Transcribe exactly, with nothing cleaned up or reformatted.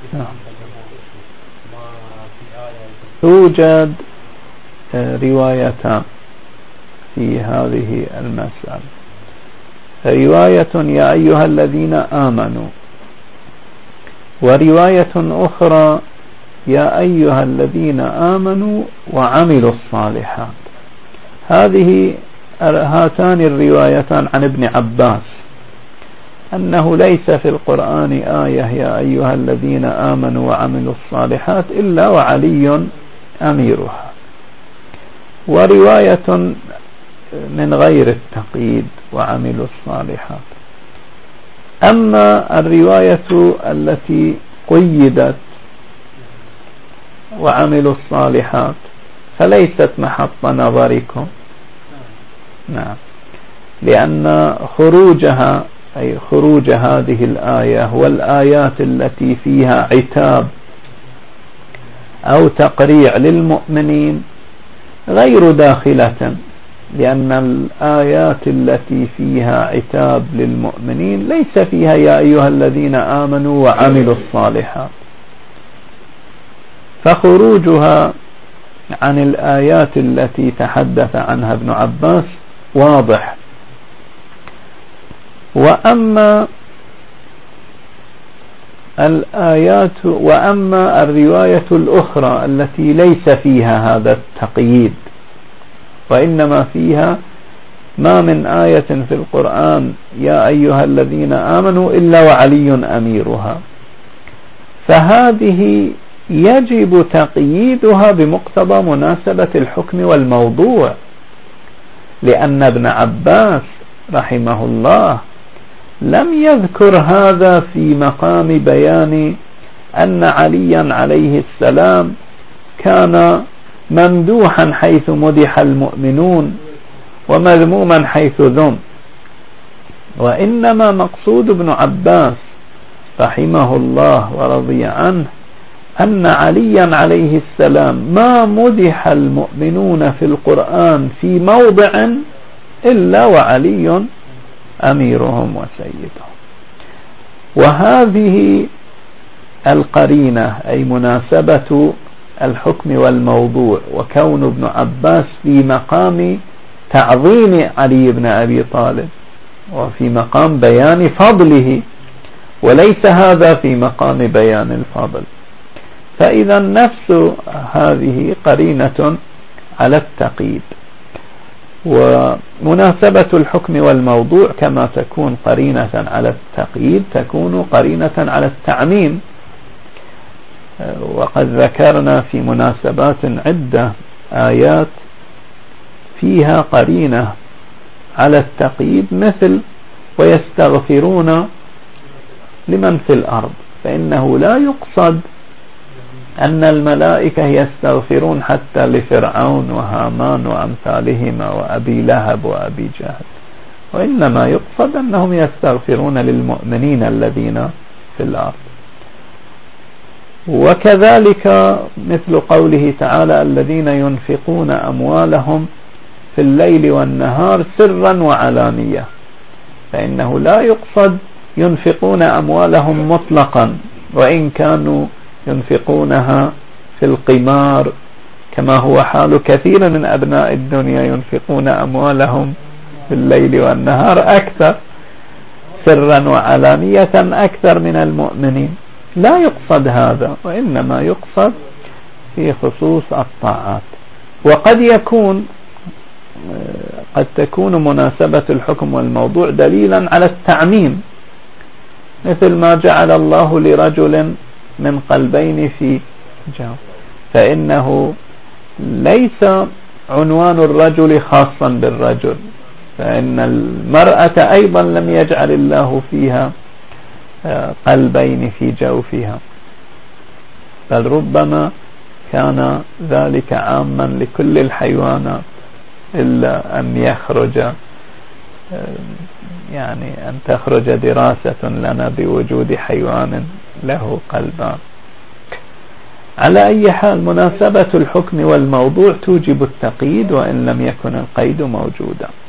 توجد روايتان في هذه المسألة. رواية يا أيها الذين آمنوا، ورواية أخرى يا أيها الذين آمنوا وعملوا الصالحات. هذه هاتان الروايتان عن ابن عباس أنه ليس في القرآن آية يا أيها الذين آمنوا وعملوا الصالحات إلا وعلي أميرها، ورواية من غير التقييد وعملوا الصالحات. أما الرواية التي قيدت وعملوا الصالحات فليست محط نظركم، نعم، لأن خروجها أي خروج هذه الآية والآيات التي فيها عتاب أو تقريع للمؤمنين غير داخلة، لأن الآيات التي فيها عتاب للمؤمنين ليس فيها يا أيها الذين آمنوا وعملوا الصالحات، فخروجها عن الآيات التي تحدث عنها ابن عباس واضح. وأما الآيات وأما الرواية الأخرى التي ليس فيها هذا التقييد، وإنما فيها ما من آية في القرآن يا أيها الذين آمنوا إلا وعلي أميرها، فهذه يجب تقييدها بمقتضى مناسبة الحكم والموضوع، لأن ابن عباس رحمه الله لم يذكر هذا في مقام بيان أن عليا عليه السلام كان ممدوحا حيث مدح المؤمنون ومذموما حيث ذم، وإنما مقصود ابن عباس رحمه الله ورضي عنه أن عليا عليه السلام ما مدح المؤمنون في القرآن في موضع إلا وعلي أميرهم وسيدهم. وهذه القرينة أي مناسبة الحكم والموضوع وكون ابن عباس في مقام تعظيم علي بن أبي طالب وفي مقام بيان فضله، وليس هذا في مقام بيان الفضل، فإذا نفس هذه قرينة على التقييد. ومناسبة الحكم والموضوع كما تكون قرينة على التقييد تكون قرينة على التعميم. وقد ذكرنا في مناسبات عدة آيات فيها قرينة على التقييد، مثل ويستغفرون لمن في الأرض، فإنه لا يقصد أن الملائكة يستغفرون حتى لفرعون وهامان وأمثالهما وأبي لهب وأبي جهل، وإنما يقصد أنهم يستغفرون للمؤمنين الذين في الأرض. وكذلك مثل قوله تعالى الذين ينفقون أموالهم في الليل والنهار سرا وعلانية، فإنه لا يقصد ينفقون أموالهم مطلقا، وإن كانوا ينفقونها في القمار كما هو حال كثير من أبناء الدنيا، ينفقون أموالهم في الليل والنهار أكثر سرا وعلانية أكثر من المؤمنين، لا يقصد هذا، وإنما يقصد في خصوص الطاعات. وقد يكون قد تكون مناسبة الحكم والموضوع دليلا على التعميم، مثل ما جعل الله لرجل من قلبين في جوف، فإنه ليس عنوان الرجل خاصا بالرجل، فإن المرأة أيضا لم يجعل الله فيها قلبين في جوفها، بل ربما كان ذلك عاما لكل الحيوانات، إلا أن يخرج يعني أن تخرج دراسة لنا بوجود حيوان له قلبان. على أي حال مناسبة الحكم والموضوع توجب التقييد وإن لم يكن القيد موجودا.